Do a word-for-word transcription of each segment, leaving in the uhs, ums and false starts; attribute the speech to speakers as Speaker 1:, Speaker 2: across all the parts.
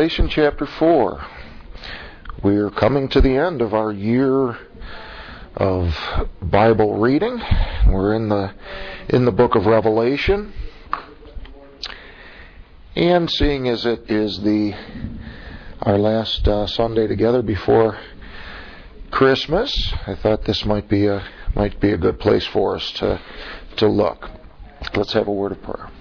Speaker 1: Revelation chapter four. We're coming to the end of our year of Bible reading. We're in the in the book of Revelation. And seeing as it is the our last uh, Sunday together before Christmas, I thought this might be a might be a good place for us to to look. Let's have a word of prayer.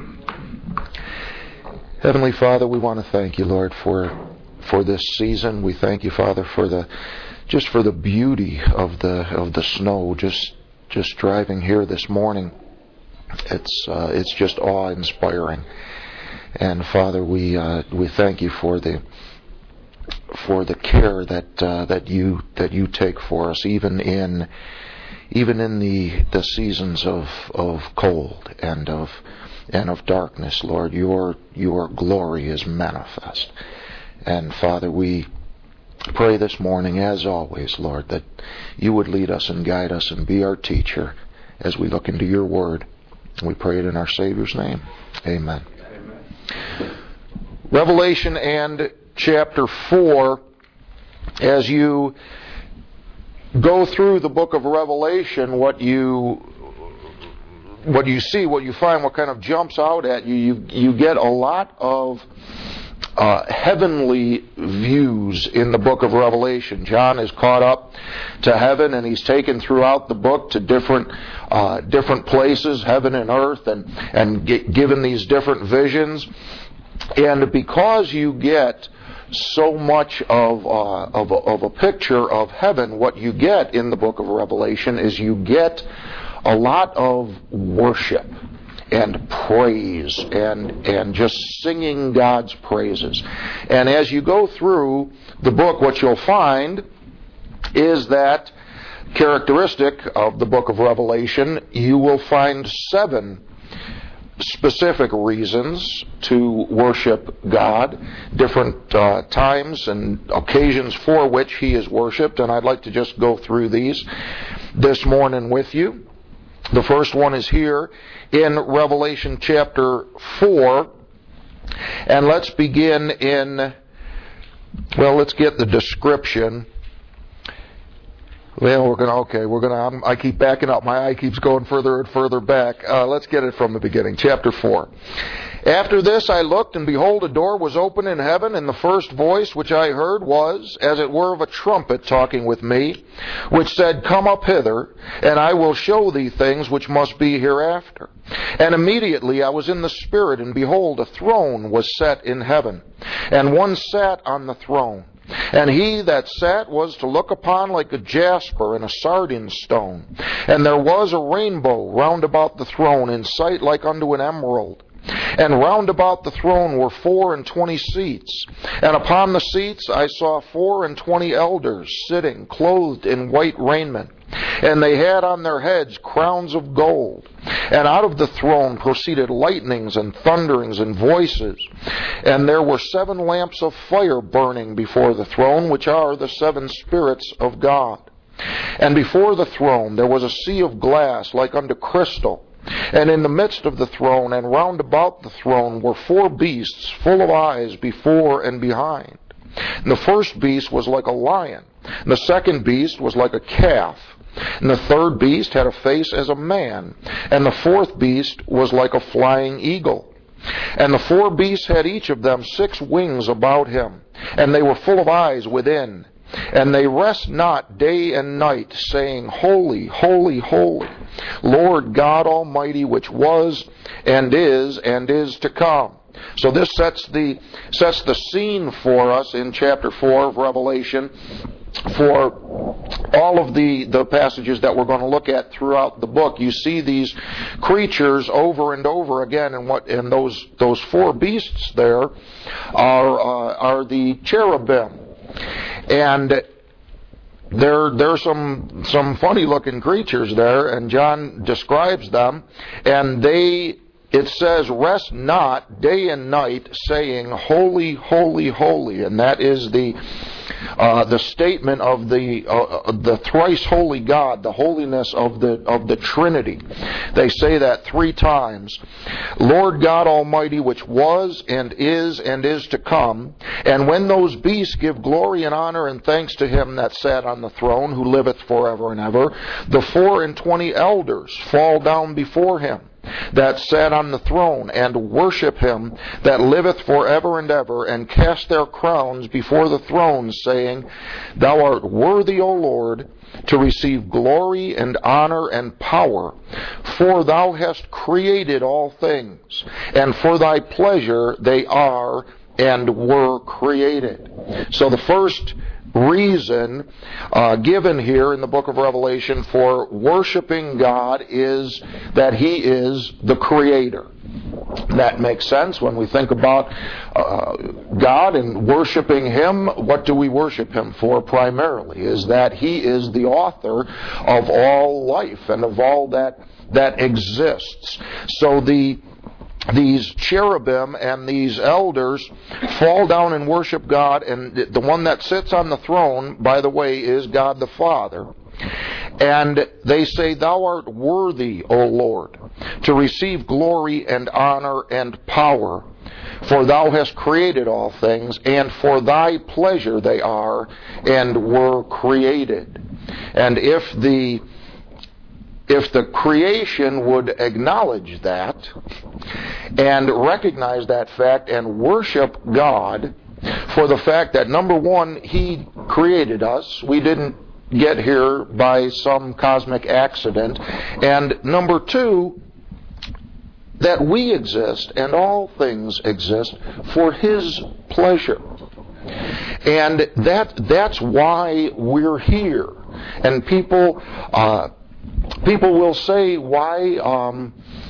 Speaker 1: Heavenly Father, we want to thank you, Lord, for for this season. We thank you, Father, for the just for the beauty of the of the snow. Just just driving here this morning, it's uh, it's just awe-inspiring. And Father, we uh, we thank you for the for the care that uh, that you that you take for us, even in even in the the seasons of of cold and of and of darkness, Lord. Your your glory is manifest. And Father, we pray this morning, as always, Lord, that you would lead us and guide us and be our teacher as we look into your word. We pray it in our Savior's name. Amen. Amen. Revelation and chapter four, as you go through the book of Revelation, what you what you see, what you find, what kind of jumps out at you, you, you get a lot of uh, heavenly views in the book of Revelation. John is caught up to heaven, and he's taken throughout the book to different uh, different places, heaven and earth, and, and get given these different visions. And because you get so much of, uh, of, a, of a picture of heaven, what you get in the book of Revelation is you get a lot of worship and praise and and just singing God's praises. And as you go through the book, what you'll find is that characteristic of the book of Revelation, you will find seven specific reasons to worship God, different uh, times and occasions for which He is worshipped, and I'd like to just go through these this morning with you. The first one is here in Revelation chapter four, and let's begin in, well, let's get the description. Well, we're gonna okay. We're gonna. I keep backing up. My eye keeps going further and further back. Uh, let's get it from the beginning. Chapter four. After this, I looked, and behold, a door was open in heaven, and the first voice which I heard was, as it were, of a trumpet talking with me, which said, "Come up hither, and I will show thee things which must be hereafter." And immediately I was in the Spirit, and behold, a throne was set in heaven, and one sat on the throne. And he that sat was to look upon like a jasper and a sardine stone. And there was a rainbow round about the throne, in sight like unto an emerald. And round about the throne were four and twenty seats. And upon the seats I saw four and twenty elders sitting, clothed in white raiment. And they had on their heads crowns of gold. And out of the throne proceeded lightnings and thunderings and voices. And there were seven lamps of fire burning before the throne, which are the seven spirits of God. And before the throne there was a sea of glass like unto crystal. And in the midst of the throne and round about the throne were four beasts full of eyes before and behind. And the first beast was like a lion. And the second beast was like a calf. And the third beast had a face as a man. And the fourth beast was like a flying eagle. And the four beasts had each of them six wings about him. And they were full of eyes within. And they rest not day and night, saying, Holy, holy, holy, Lord God Almighty, which was and is and is to come. So this sets the sets the scene for us in chapter four of Revelation for all of the, the passages that we're going to look at throughout the book. You see these creatures over and over again, and what and those those four beasts there are uh, are the cherubim. And there there's some some funny looking creatures there, and John describes them, and they it says, rest not day and night, saying, Holy, holy, holy. And that is the uh, the statement of the uh, the thrice holy God, the holiness of the of the Trinity. They say that three times. Lord God Almighty, which was and is and is to come. And when those beasts give glory and honor and thanks to him that sat on the throne, who liveth forever and ever, the four and twenty elders fall down before him that sat on the throne, and worship him that liveth forever and ever, and cast their crowns before the throne, saying, Thou art worthy, O Lord, to receive glory and honor and power, for thou hast created all things, and for thy pleasure they are and were created. So the first reason uh, given here in the book of Revelation for worshiping God is that he is the Creator. That makes sense when we think about uh, God and worshiping him. What do we worship him for primarily? Is that he is the author of all life and of all that that exists. So the These cherubim and these elders fall down and worship God, and the one that sits on the throne, by the way, is God the Father. And they say, Thou art worthy, O Lord, to receive glory and honor and power, for thou hast created all things, and for thy pleasure they are and were created. And if the If the creation would acknowledge that and recognize that fact and worship God for the fact that, number one, he created us. We didn't get here by some cosmic accident. And number two, that we exist and all things exist for his pleasure. And that that's why we're here. And people... Uh, People will say, why um,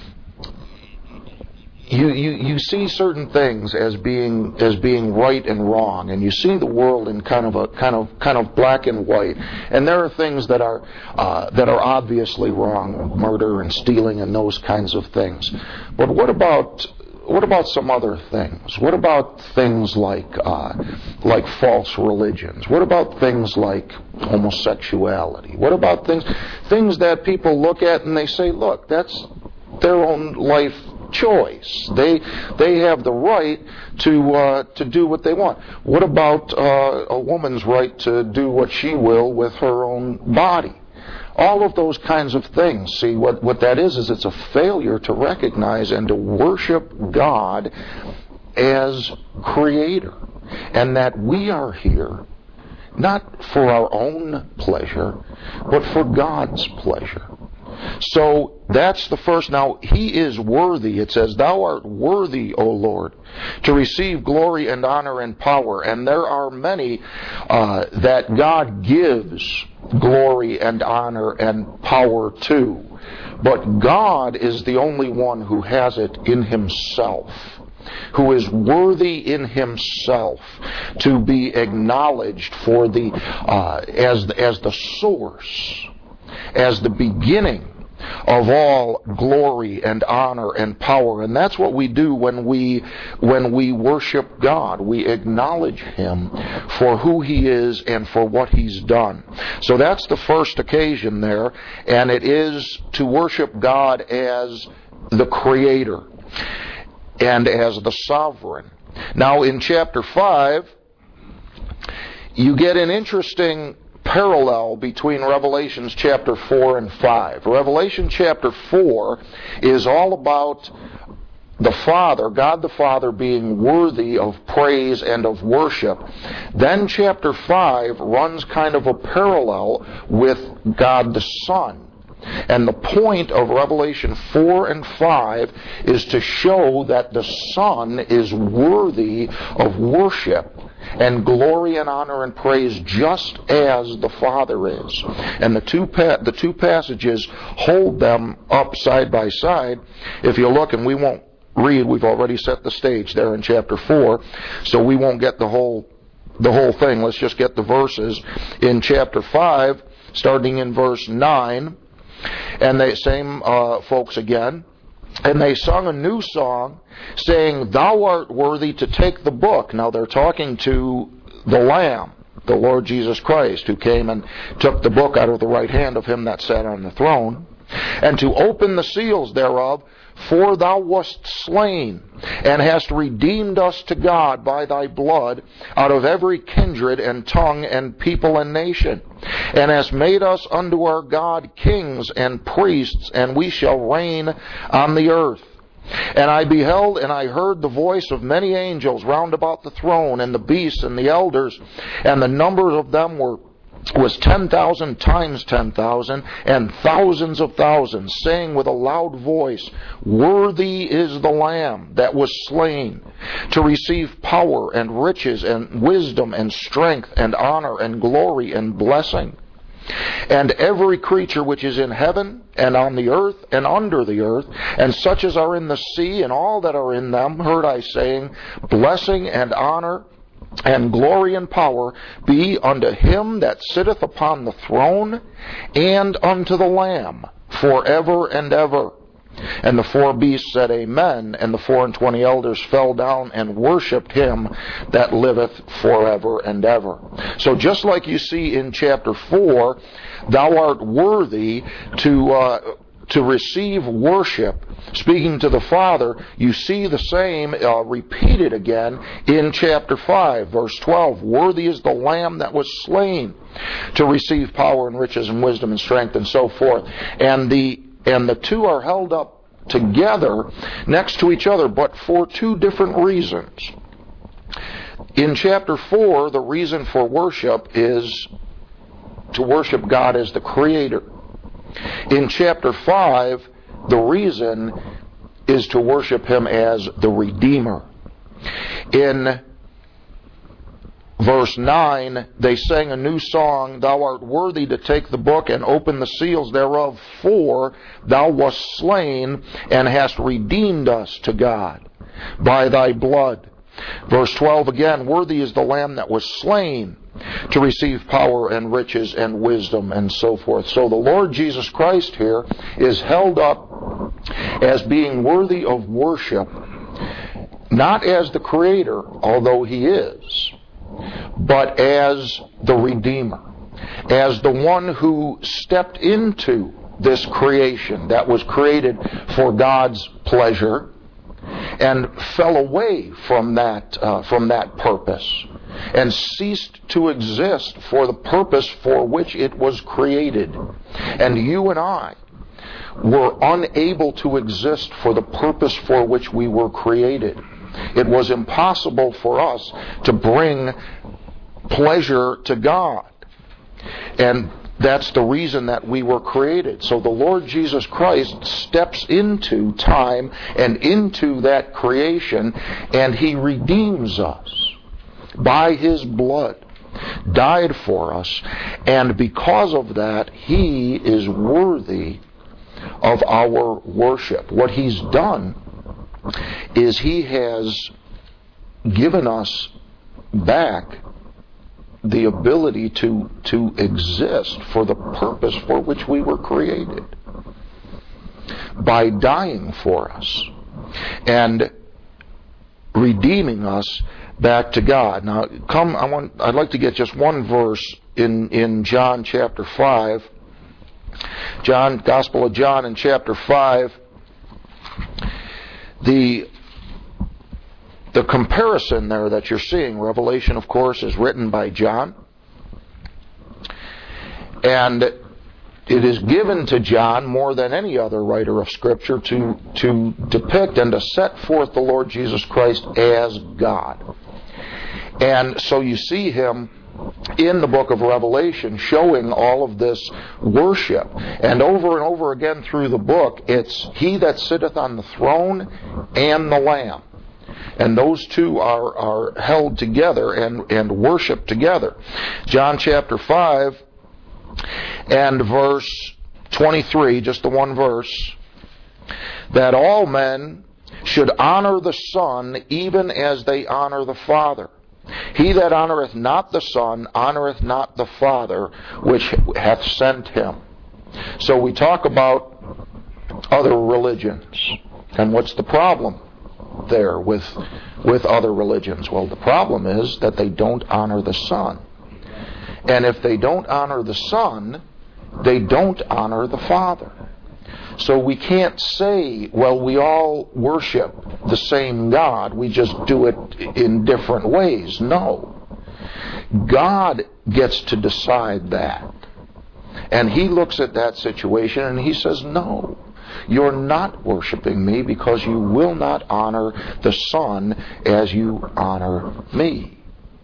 Speaker 1: you, you you see certain things as being as being right and wrong, and you see the world in kind of a kind of kind of black and white, and there are things that are uh, that are obviously wrong, murder and stealing and those kinds of things. But what about What about some other things? What about things like uh, like false religions? What about things like homosexuality? What about things things that people look at and they say, look, that's their own life choice. They they have the right to uh, to do what they want. What about uh, a woman's right to do what she will with her own body? All of those kinds of things. See, what, what that is, is it's a failure to recognize and to worship God as Creator. And that we are here not for our own pleasure, but for God's pleasure. So that's the first. Now, he is worthy. It says, Thou art worthy, O Lord, to receive glory and honor and power. And there are many uh, that God gives glory and honor and power to. But God is the only one who has it in himself, who is worthy in himself to be acknowledged for the uh, as as the source, as the beginning of all glory and honor and power. And that's what we do when we when we worship God. We acknowledge him for who he is and for what he's done. So that's the first occasion there, and it is to worship God as the Creator and as the Sovereign. Now in chapter five, you get an interesting parallel between Revelations chapter four and five. Revelation chapter four is all about the Father, God the Father, being worthy of praise and of worship. Then chapter five runs kind of a parallel with God the Son. And the point of Revelation four and five is to show that the Son is worthy of worship and glory and honor and praise just as the Father is. And the two pa- the two passages hold them up side by side. If you look, and we won't read, we've already set the stage there in chapter four, so we won't get the whole the whole thing. Let's just get the verses. In chapter five, starting in verse nine, and the same uh, folks again. And they sung a new song, saying, "Thou art worthy to take the book." Now they're talking to the Lamb, the Lord Jesus Christ, who came and took the book out of the right hand of him that sat on the throne, "and to open the seals thereof, for thou wast slain, and hast redeemed us to God by thy blood out of every kindred and tongue and people and nation, and hast made us unto our God kings and priests, and we shall reign on the earth. And I beheld, and I heard the voice of many angels round about the throne, and the beasts and the elders, and the number of them were was ten thousand times ten thousand, and thousands of thousands, saying with a loud voice, "Worthy is the Lamb that was slain, to receive power and riches and wisdom and strength and honor and glory and blessing." And every creature which is in heaven and on the earth and under the earth, and such as are in the sea and all that are in them, heard I saying, "Blessing and honor and glory and power be unto him that sitteth upon the throne and unto the Lamb forever and ever." And the four beasts said, "Amen." And the four and twenty elders fell down and worshipped him that liveth forever and ever. So just like you see in chapter four, thou art worthy to uh, to receive worship, speaking to the Father, you see the same uh, repeated again in chapter five, verse twelve. "Worthy is the Lamb that was slain, to receive power and riches and wisdom and strength," and so forth. And the and the two are held up together next to each other, but for two different reasons. In chapter four, the reason for worship is to worship God as the Creator. In chapter five, the reason is to worship him as the Redeemer. In verse nine, they sang a new song, "Thou art worthy to take the book and open the seals thereof, for thou wast slain and hast redeemed us to God by thy blood." Verse twelve again, "Worthy is the Lamb that was slain, to receive power and riches and wisdom," and so forth. So the Lord Jesus Christ here is held up as being worthy of worship, not as the Creator, although he is, but as the Redeemer, as the one who stepped into this creation that was created for God's pleasure and fell away from that uh, from that purpose and ceased to exist for the purpose for which it was created. And you and I were unable to exist for the purpose for which we were created. It was impossible for us to bring pleasure to God. And that's the reason that we were created. So the Lord Jesus Christ steps into time and into that creation, and he redeems us by his blood, died for us, and because of that, he is worthy of our worship. What he's done is he has given us back the ability to, to exist for the purpose for which we were created by dying for us and redeeming us back to God. Now, come. I want. I'd like to get just one verse in in John chapter five. John, Gospel of John in chapter five. The the comparison there that you're seeing, Revelation, of course, is written by John, and it is given to John more than any other writer of Scripture to to depict and to set forth the Lord Jesus Christ as God. And so you see him in the book of Revelation showing all of this worship. And over and over again through the book, it's he that sitteth on the throne and the Lamb. And those two are, are held together and, and worshiped together. John chapter five and verse twenty-three, just the one verse, that all men should honor the Son even as they honor the Father. He that honoreth not the Son honoreth not the Father which hath sent him. So we talk about other religions, And what's the problem there with, with other religions? Well, the problem is that they don't honor the Son. And if they don't honor the Son, they don't honor the Father. So we can't say, well, we all worship the same God, we just do it in different ways. No. God gets to decide that. And He looks at that situation and He says, no, you're not worshiping me because you will not honor the Son as you honor me.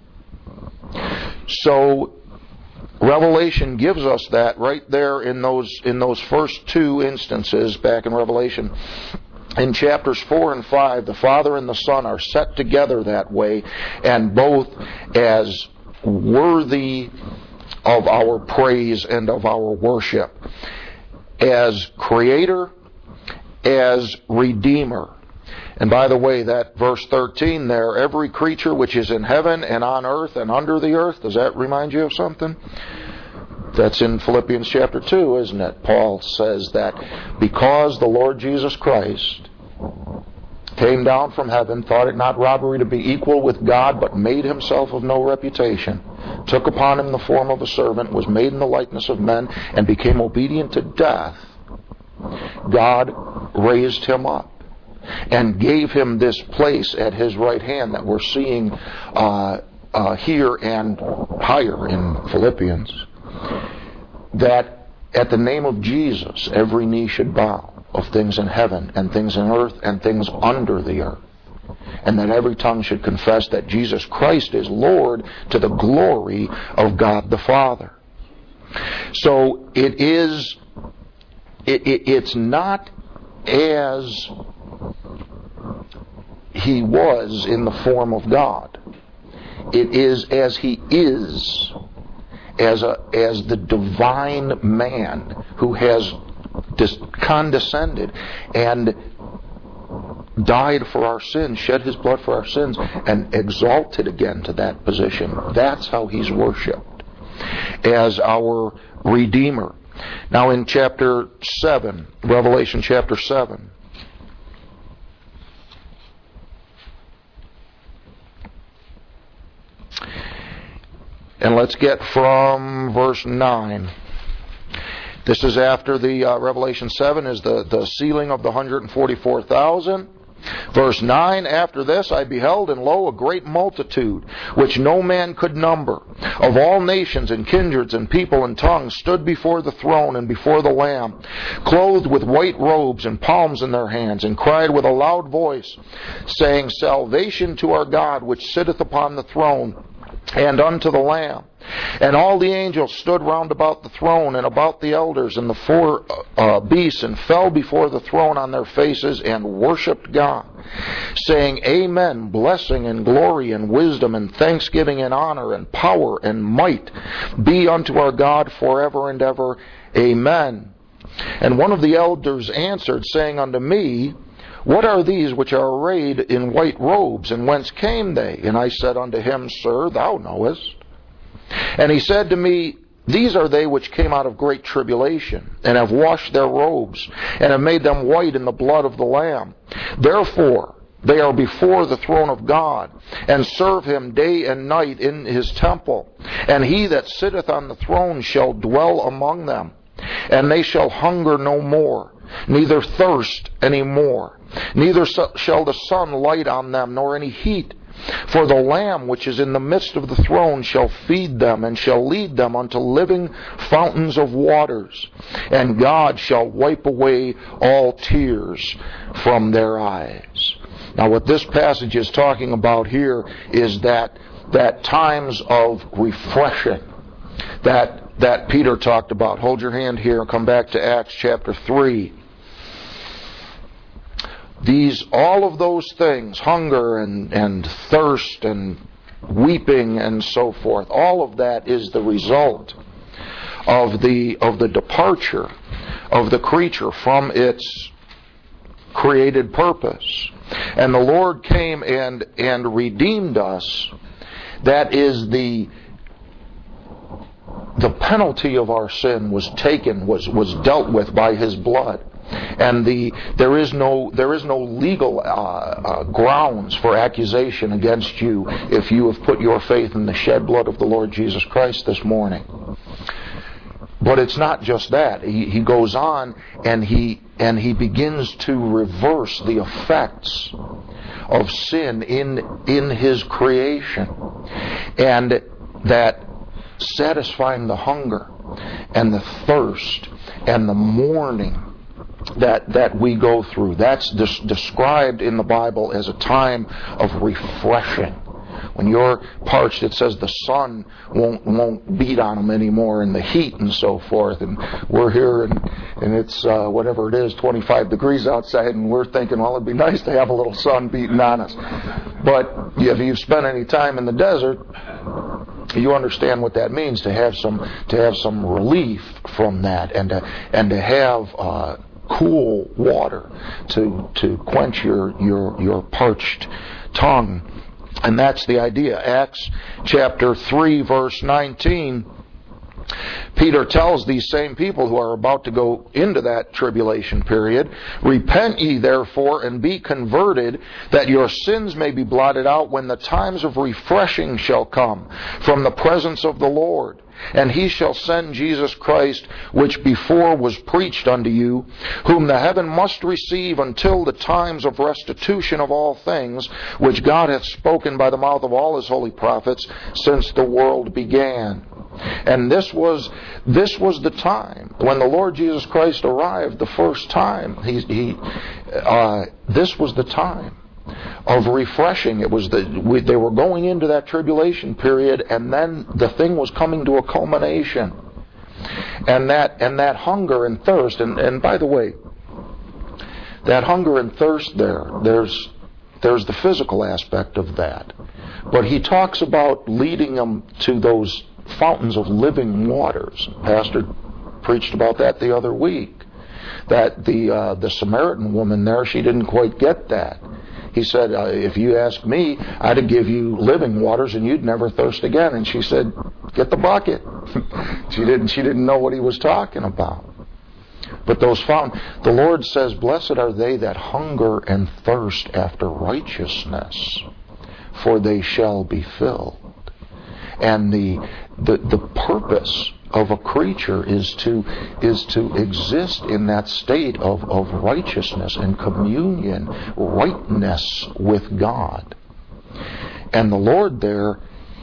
Speaker 1: So Revelation gives us that right there in those in those first two instances back in Revelation. In chapters four and five, the Father and the Son are set together that way, and both as worthy of our praise and of our worship. As Creator, as Redeemer. And by the way, that verse thirteen there, every creature which is in heaven and on earth and under the earth, does that remind you of something? That's in Philippians chapter two, isn't it? Paul says that because the Lord Jesus Christ came down from heaven, thought it not robbery to be equal with God, but made Himself of no reputation, took upon Him the form of a servant, was made in the likeness of men, and became obedient to death, God raised Him up and gave Him this place at His right hand that we're seeing uh, uh, here and higher in Philippians. That at the name of Jesus, every knee should bow, of things in heaven and things in earth and things under the earth. And that every tongue should confess that Jesus Christ is Lord, to the glory of God the Father. So it is, it, it, it's not as He was in the form of God. It is as He is, as a as the divine man who has dis- condescended and died for our sins, shed His blood for our sins, and exalted again to that position. That's how He's worshipped, as our Redeemer. Now in chapter seven, Revelation chapter seven, and let's get from verse nine. This is after the uh, Revelation seven is the, the sealing of the one hundred forty-four thousand. Verse nine, after this I beheld, and lo, a great multitude, which no man could number, of all nations and kindreds and people and tongues, stood before the throne and before the Lamb, clothed with white robes and palms in their hands, and cried with a loud voice, saying, Salvation to our God, which sitteth upon the throne, and unto the Lamb. And all the angels stood round about the throne and about the elders and the four uh, beasts, and fell before the throne on their faces and worshipped God, saying, Amen, blessing and glory and wisdom and thanksgiving and honor and power and might be unto our God forever and ever. Amen. And one of the elders answered, saying unto me, What are these which are arrayed in white robes, and whence came they? And I said unto him, Sir, thou knowest. And he said to me, These are they which came out of great tribulation, and have washed their robes, and have made them white in the blood of the Lamb. Therefore they are before the throne of God, and serve Him day and night in His temple. And He that sitteth on the throne shall dwell among them, and they shall hunger no more, neither thirst any more. Neither shall the sun light on them, nor any heat. For the Lamb which is in the midst of the throne shall feed them, and shall lead them unto living fountains of waters. And God shall wipe away all tears from their eyes. Now what this passage is talking about here is that, that times of refreshing that, that Peter talked about. Hold your hand here and come back to Acts chapter three. These, all of those things, hunger and, and thirst and weeping and so forth, all of that is the result of the, of the departure of the creature from its created purpose. And the Lord came and, and redeemed us. That is the, the penalty of our sin was taken, was, was dealt with by His blood. And the there is no there is no legal uh, uh, grounds for accusation against you if you have put your faith in the shed blood of the Lord Jesus Christ this morning. But it's not just that. He, he goes on and he and he begins to reverse the effects of sin in in His creation, and that satisfying the hunger and the thirst and the mourning that that we go through. That's des- described in the Bible as a time of refreshing. When you're parched, it says the sun won't won't beat on them anymore, and the heat and so forth. And we're here, and and it's uh, whatever it is, twenty-five degrees outside, and we're thinking, well, it'd be nice to have a little sun beating on us. But if you've spent any time in the desert, you understand what that means, to have some to have some relief from that, and to and to have uh, cool water to to quench your your your parched tongue. And that's the idea. Acts chapter three, verse nineteen, Peter tells these same people who are about to go into that tribulation period, "Repent ye therefore and be converted, that your sins may be blotted out when the times of refreshing shall come from the presence of the Lord. And He shall send Jesus Christ, which before was preached unto you, whom the heaven must receive until the times of restitution of all things, which God hath spoken by the mouth of all His holy prophets since the world began." And this was this was the time when the Lord Jesus Christ arrived the first time. He, he uh, this was the time of refreshing. It was the we, they were going into that tribulation period, and then the thing was coming to a culmination. And that and that hunger and thirst, and, and by the way, that hunger and thirst there, there's there's the physical aspect of that. But he talks about leading them to those fountains of living waters. Pastor preached about that the other week. That the uh, the Samaritan woman there, she didn't quite get that. He said, uh, if you ask me, I'd give you living waters and you'd never thirst again. And she said, get the bucket. she didn't she didn't know what he was talking about. But those fountains, the Lord says, blessed are they that hunger and thirst after righteousness, for they shall be filled. And the the the purpose of a creature is to is to exist in that state of, of righteousness and communion, rightness with God. And the Lord there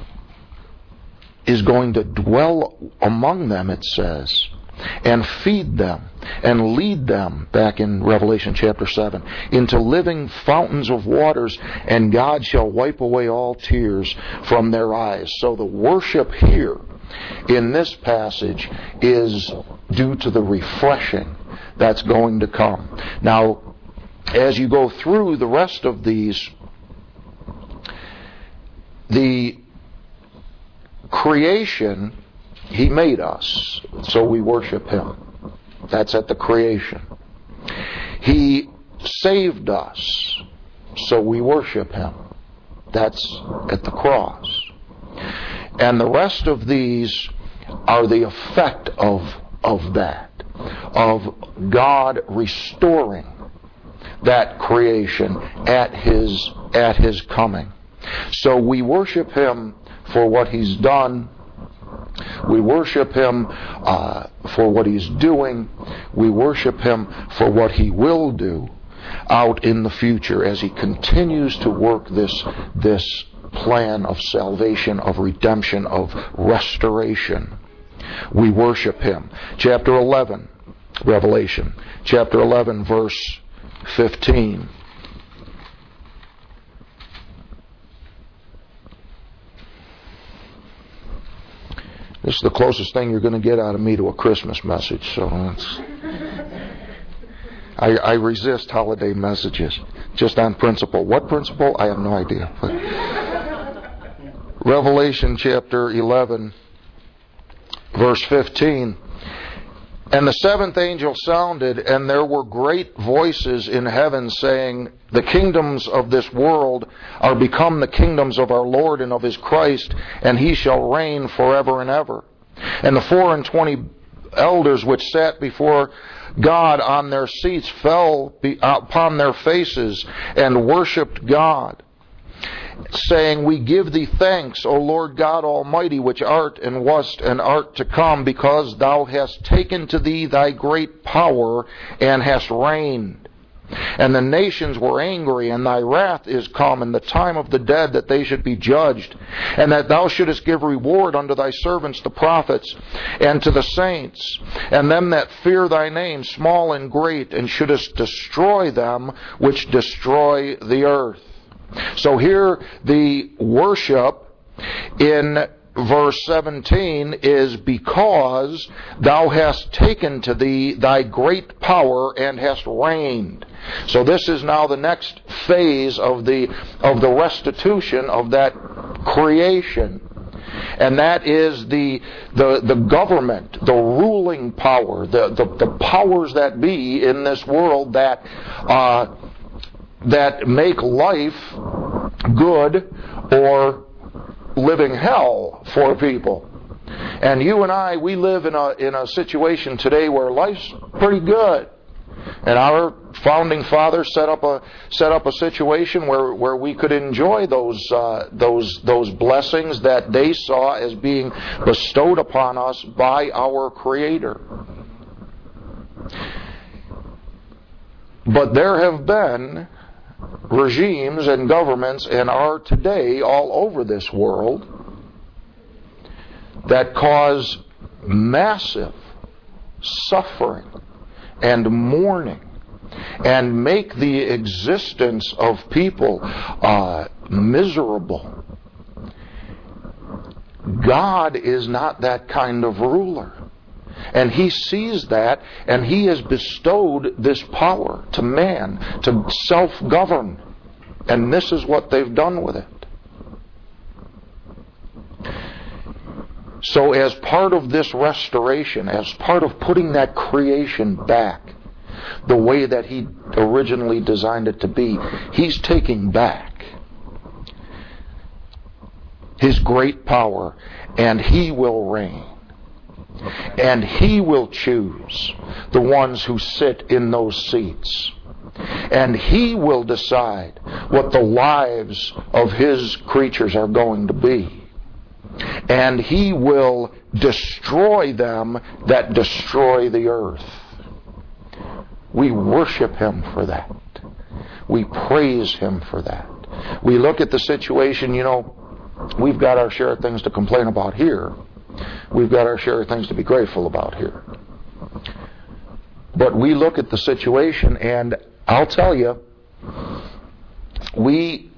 Speaker 1: is going to dwell among them, it says, and feed them and lead them, back in Revelation chapter seven, into living fountains of waters, and God shall wipe away all tears from their eyes. So the worship here in this passage is due to the refreshing that's going to come. Now, as you go through the rest of these, the creation, He made us, so we worship Him. That's at the creation. He saved us, so we worship Him. That's at the cross. And the rest of these are the effect of, of that, of God restoring that creation at His, at His coming. So we worship Him for what He's done. We worship Him uh, for what He's doing. We worship Him for what He will do out in the future as He continues to work this, this plan of salvation, of redemption, of restoration. We worship Him. Chapter eleven, Revelation. Chapter eleven, verse fifteen. This is the closest thing you're going to get out of me to a Christmas message. So it's, I, I resist holiday messages just on principle. What principle? I have no idea. But Revelation chapter eleven, verse fifteen. And the seventh angel sounded, and there were great voices in heaven saying, the kingdoms of this world are become the kingdoms of our Lord and of His Christ, and He shall reign forever and ever. And the four and twenty elders which sat before God on their seats fell upon their faces and worshipped God, saying, We give thee thanks, O Lord God Almighty, which art and wast and art to come, because thou hast taken to thee thy great power and hast reigned. And the nations were angry, and thy wrath is come, and the time of the dead that they should be judged, and that thou shouldest give reward unto thy servants the prophets, and to the saints, and them that fear thy name, small and great, and shouldest destroy them which destroy the earth. So here the worship in verse seventeen is because thou hast taken to thee thy great power and hast reigned. So this is now the next phase of the of the restitution of that creation. And that is the the the government, the ruling power, the the, the powers that be in this world that uh, that make life good or living hell for people. And you and I, we live in a in a situation today where life's pretty good. And our founding fathers set up a set up a situation where, where we could enjoy those uh, those those blessings that they saw as being bestowed upon us by our Creator. But there have been regimes and governments, and are today all over this world, that cause massive suffering and mourning and make the existence of people uh, miserable. God is not that kind of ruler. And He sees that, and He has bestowed this power to man to self-govern. And this is what they've done with it. So as part of this restoration, as part of putting that creation back the way that He originally designed it to be, He's taking back His great power, and He will reign. And He will choose the ones who sit in those seats. And He will decide what the lives of His creatures are going to be. And He will destroy them that destroy the earth. We worship Him for that. We praise Him for that. We look at the situation, you know, we've got our share of things to complain about here. We've got our share of things to be grateful about here. But we look at the situation, and I'll tell you, we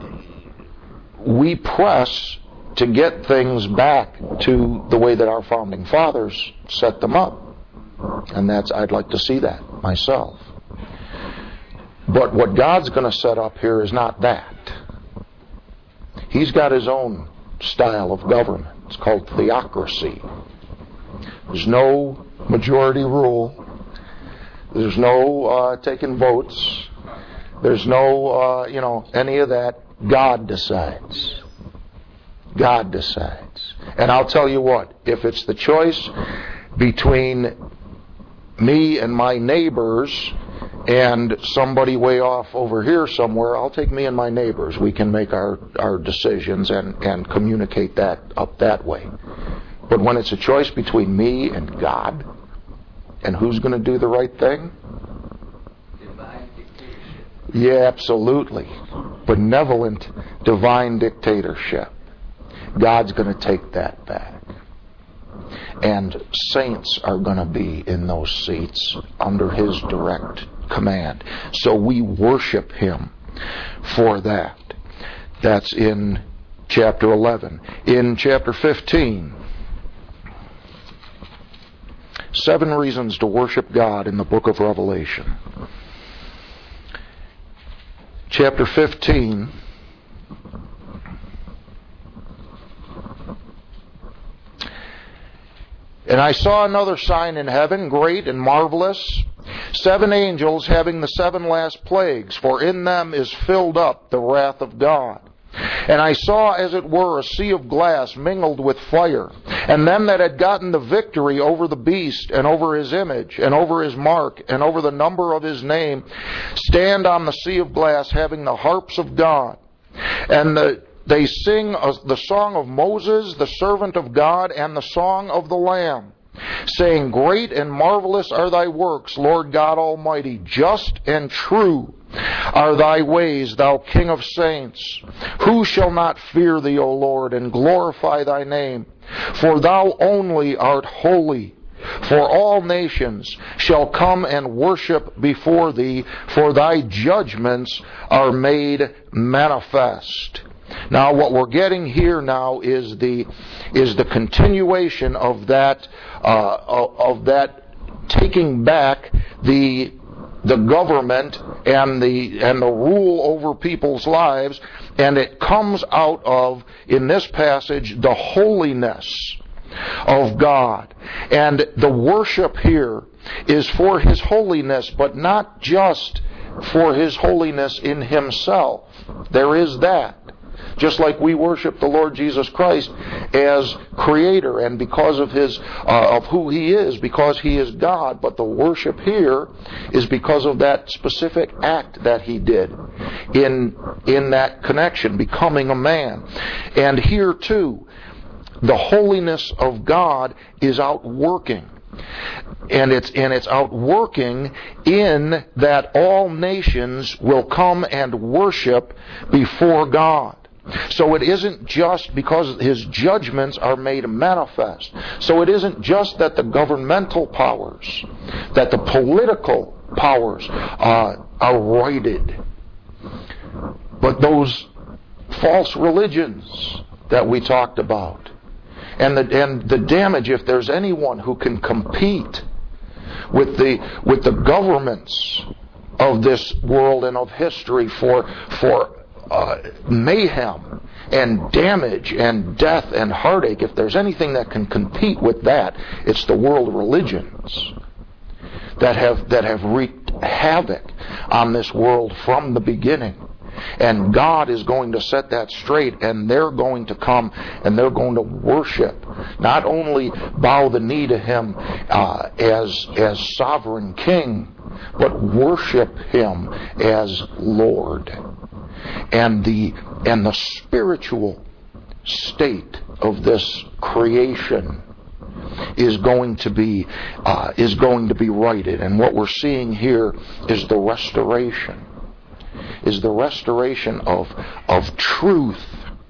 Speaker 1: we press to get things back to the way that our founding fathers set them up. And that's, I'd like to see that myself. But what God's going to set up here is not that. He's got His own style of government. It's called theocracy. There's no majority rule. There's no uh, taking votes. There's no, uh, you know, any of that. God decides. God decides. And I'll tell you what, if it's the choice between me and my neighbors and somebody way off over here somewhere, I'll take me and my neighbors. We can make our, our decisions and, and communicate that up that way. But when it's a choice between me and God, and who's going to do the right thing?
Speaker 2: Divine dictatorship.
Speaker 1: Yeah, absolutely. Benevolent divine dictatorship. God's going to take that back. And saints are going to be in those seats under His direct command. So we worship Him for that. That's in chapter eleven. In chapter fifteen, seven reasons to worship God in the book of Revelation. Chapter fifteen, and I saw another sign in heaven, great and marvelous, seven angels having the seven last plagues, for in them is filled up the wrath of God. And I saw, as it were, a sea of glass mingled with fire, And them that had gotten the victory over the beast, and over his image, and over his mark, and over the number of his name, stand on the sea of glass, having the harps of God. And the, they sing a, the song of Moses, the servant of God, and the song of the Lamb, saying, Great and marvelous are thy works, Lord God Almighty. Just and true are thy ways, thou King of saints. Who shall not fear thee, O Lord, and glorify thy name? For thou only art holy. For all nations shall come and worship before thee, for thy judgments are made manifest. Now, what we're getting here now is the is the continuation of that uh, of that taking back the the government and the and the rule over people's lives, and it comes out of, in this passage, the holiness of God. And the worship here is for His holiness, but not just for His holiness in Himself. There is that. Just like we worship the Lord Jesus Christ as Creator, and because of His uh, of who He is, because He is God. But the worship here is because of that specific act that He did in in that connection, becoming a man. And here too, the holiness of God is outworking. And it's and it's outworking in that all nations will come and worship before God. So it isn't just because His judgments are made manifest. So it isn't just that the governmental powers, that the political powers uh, are righted, but those false religions that we talked about, and the and the damage, if there's anyone who can compete with the with the governments of this world and of history for for uh, mayhem and damage and death and heartache, if there's anything that can compete with that, it's the world religions that have that have wreaked havoc on this world from the beginning. And God is going to set that straight, and they're going to come and they're going to worship, not only bow the knee to Him uh, as as sovereign King, but worship Him as Lord. And the and the spiritual state of this creation is going to be uh, is going to be righted. And what we're seeing here is the restoration. Is the restoration of of truth,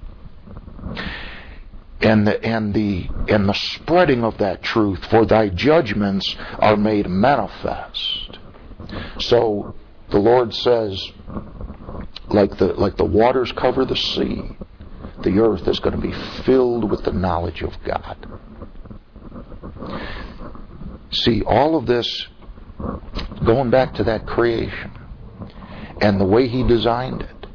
Speaker 1: and the and the and the spreading of that truth. For thy judgments are made manifest. So the Lord says, like the like the waters cover the sea, the earth is going to be filled with the knowledge of God. See, all of this going back to that creation, and the way He designed it,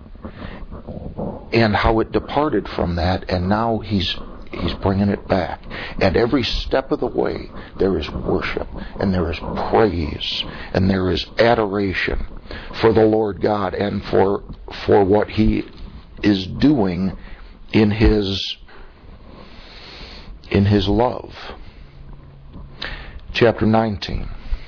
Speaker 1: and how it departed from that, and now He's He's bringing it back. And every step of the way, there is worship, and there is praise, and there is adoration for the Lord God, and for for what He is doing in His in His love. Chapter nineteen.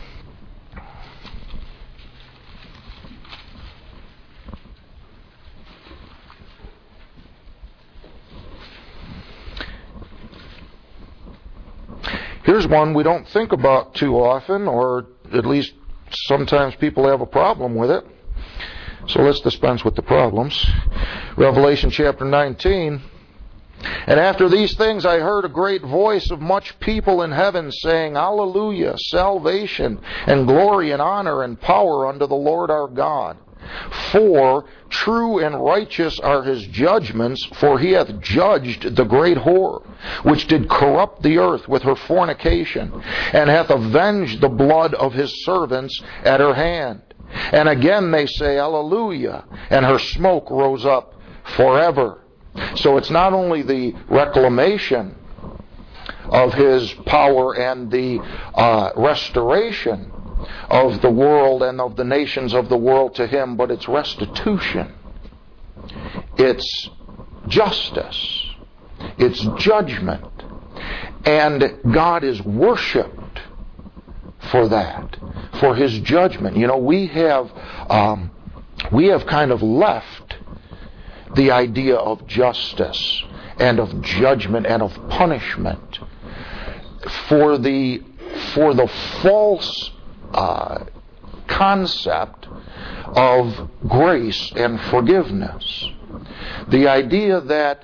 Speaker 1: Here's one we don't think about too often, or at least sometimes people have a problem with it. So let's dispense with the problems. Revelation chapter nineteen. And after these things I heard a great voice of much people in heaven saying, Alleluia, salvation and glory and honor and power unto the Lord our God. For true and righteous are His judgments, for He hath judged the great whore, which did corrupt the earth with her fornication, and hath avenged the blood of His servants at her hand. And again they say, Alleluia, and her smoke rose up forever. So it's not only the reclamation of His power and the uh, restoration of the world and of the nations of the world to Him, but it's restitution. It's justice. It's judgment. And God is worshipped for that, for His judgment. You know, we have um, we have kind of left the idea of justice and of judgment and of punishment for the for the false uh, concept of grace and forgiveness. The idea that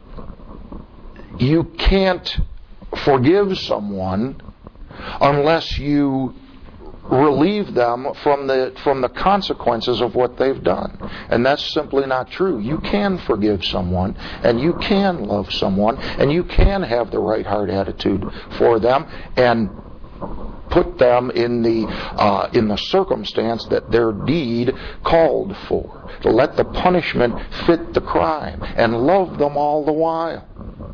Speaker 1: you can't forgive someone unless you relieve them from the from the consequences of what they've done. And that's simply not true. You can forgive someone, and you can love someone, and you can have the right heart attitude for them, and put them in the uh, in the circumstance that their deed called for. To let the punishment fit the crime, and love them all the while.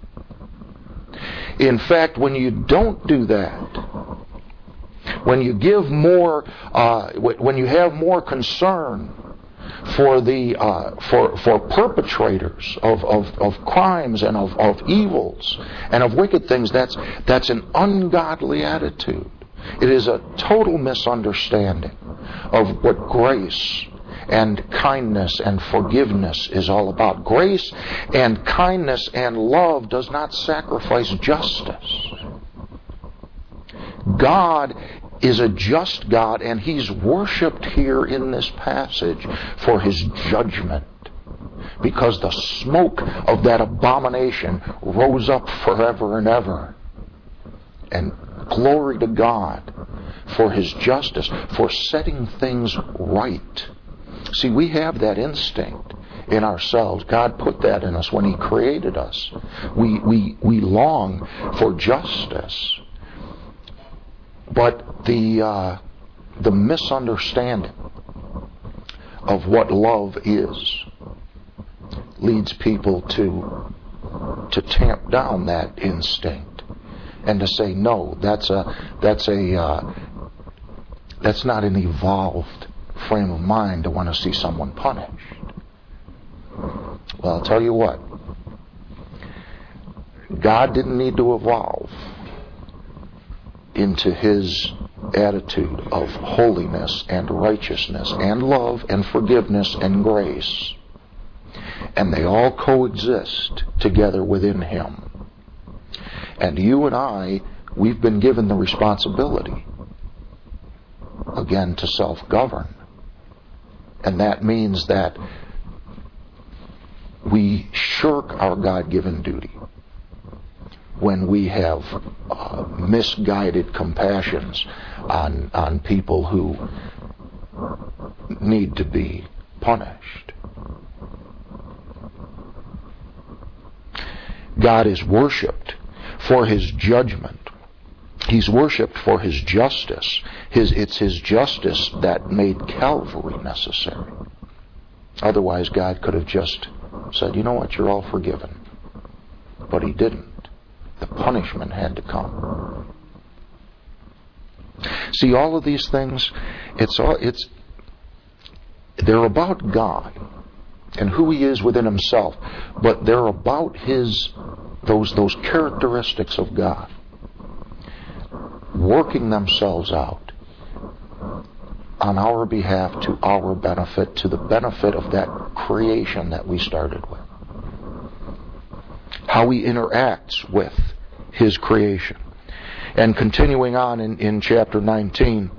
Speaker 1: In fact, when you don't do that, when you give more, uh, when you have more concern for the uh, for for perpetrators of, of, of crimes and of, of evils and of wicked things, that's that's an ungodly attitude. It is a total misunderstanding of what grace and kindness and forgiveness is all about. Grace and kindness and love does not sacrifice justice. God is a just God, and He's worshipped here in this passage for His judgment, because the smoke of that abomination rose up forever and ever. And glory to God for His justice, for setting things right. See, we have that instinct in ourselves. God put that in us when He created us. We we we long for justice. But the uh, the misunderstanding of what love is leads people to to tamp down that instinct and to say, no, that's a that's a uh, that's not an evolved frame of mind to want to see someone punished. Well, I'll tell you what. God didn't need to evolve into His attitude of holiness and righteousness and love and forgiveness and grace. And they all coexist together within Him. And you and I, we've been given the responsibility, again, to self-govern. And that means that we shirk our God-given duty when we have uh, misguided compassions on on people who need to be punished. God is worshipped for His judgment. He's worshipped for His justice. His, it's His justice that made Calvary necessary. Otherwise, God could have just said, you know what, you're all forgiven. But He didn't. The punishment had to come. See, all of these things, it's all, it's they're about God and who He is within Himself, but they're about His those those characteristics of God working themselves out on our behalf, to our benefit, to the benefit of that creation that we started with. How He interacts with His creation. And continuing on in, in chapter nineteen,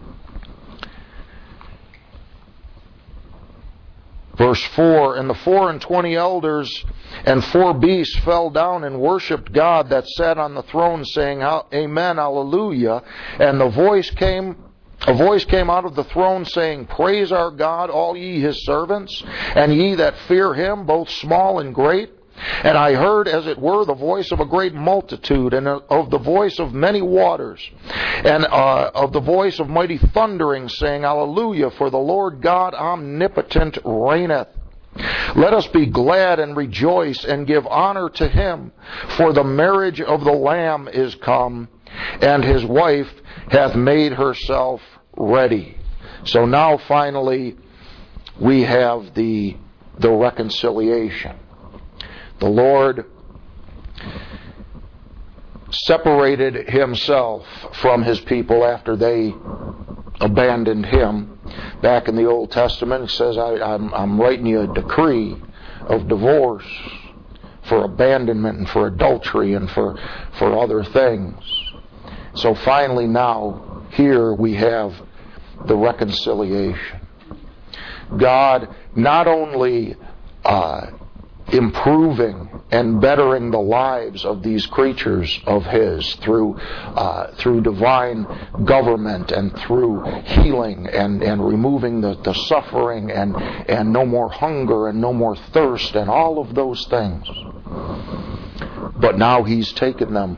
Speaker 1: verse four, and the four and twenty elders and four beasts fell down and worshipped God that sat on the throne, saying, Amen, Alleluia. And the voice came A voice came out of the throne saying, Praise our God, all ye His servants, and ye that fear Him, both small and great. And I heard, as it were, the voice of a great multitude, and of the voice of many waters, and uh, of the voice of mighty thundering, saying, Alleluia, for the Lord God omnipotent reigneth. Let us be glad and rejoice and give honor to Him, for the marriage of the Lamb is come, and His wife hath made herself ready. So now finally we have the the reconciliation. The Lord separated himself from his people after they abandoned him. Back in the Old Testament, it says, I, I'm, I'm writing you a decree of divorce for abandonment and for adultery and for, for other things. So finally now, here we have the reconciliation. God not only uh, improving and bettering the lives of these creatures of His through uh, through divine government and through healing and, and removing the, the suffering and, and no more hunger and no more thirst and all of those things. But now He's taken them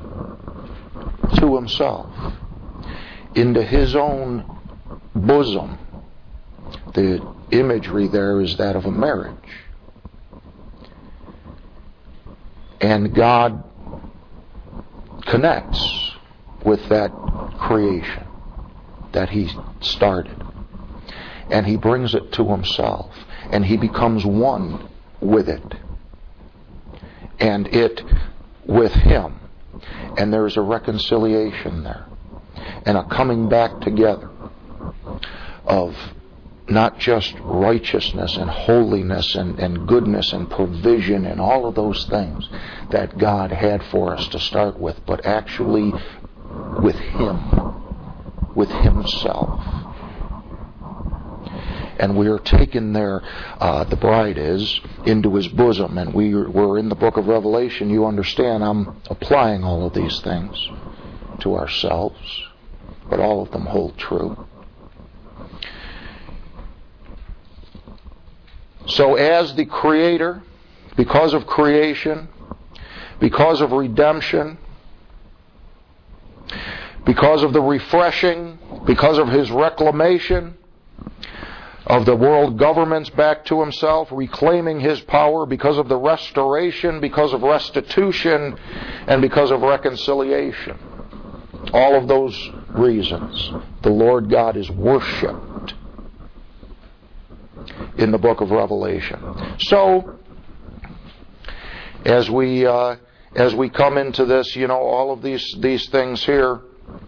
Speaker 1: to Himself, into His own bosom. The imagery there is that of a marriage. And God connects with that creation that He started. And He brings it to Himself. And He becomes one with it. And it with Him. And there is a reconciliation there. And a coming back together of not just righteousness and holiness and, and goodness and provision and all of those things that God had for us to start with, but actually with Him, with Himself. And we are taken there, uh, the bride is, into His bosom. And we were in the book of Revelation. You understand, I'm applying all of these things to ourselves, but all of them hold true. So as the Creator, because of creation, because of redemption, because of the refreshing, because of His reclamation of the world governments back to Himself, reclaiming His power, because of the restoration, because of restitution, and because of reconciliation. All of those reasons, the Lord God is worshipped in the book of Revelation. So, as we uh, as we come into this, you know, all of these these things here,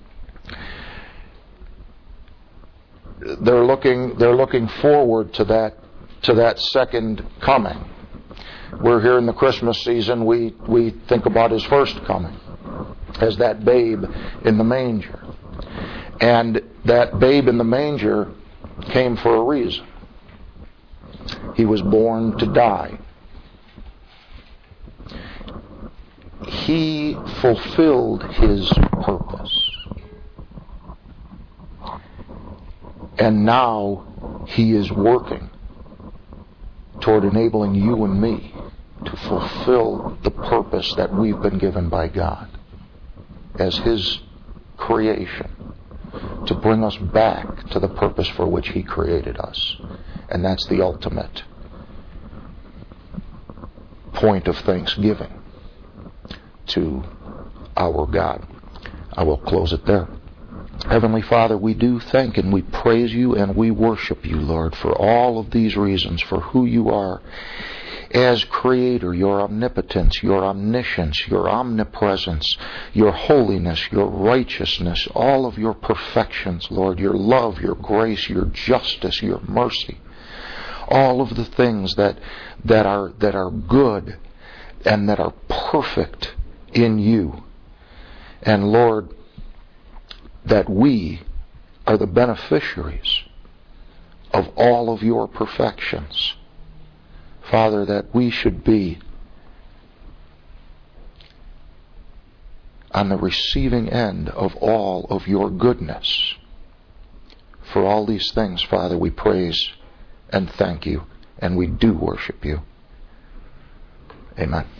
Speaker 1: they're looking they're looking forward to that to that second coming. We're here in the Christmas season. We we think about His first coming as that babe in the manger, and that babe in the manger came for a reason. He was born to die. He fulfilled His purpose. And now He is working toward enabling you and me to fulfill the purpose that we've been given by God as His creation, to bring us back to the purpose for which He created us. And that's the ultimate point of thanksgiving to our God. I will close it there. Heavenly Father, we do thank and we praise You and we worship You, Lord, for all of these reasons, for who You are as Creator, Your omnipotence, Your omniscience, Your omnipresence, Your holiness, Your righteousness, all of Your perfections, Lord, Your love, Your grace, Your justice, Your mercy. All of the things that that are that are good and that are perfect in You. And Lord, that we are the beneficiaries of all of Your perfections. Father, that we should be on the receiving end of all of Your goodness. For all these things, Father, we praise and thank You, and we do worship You. Amen.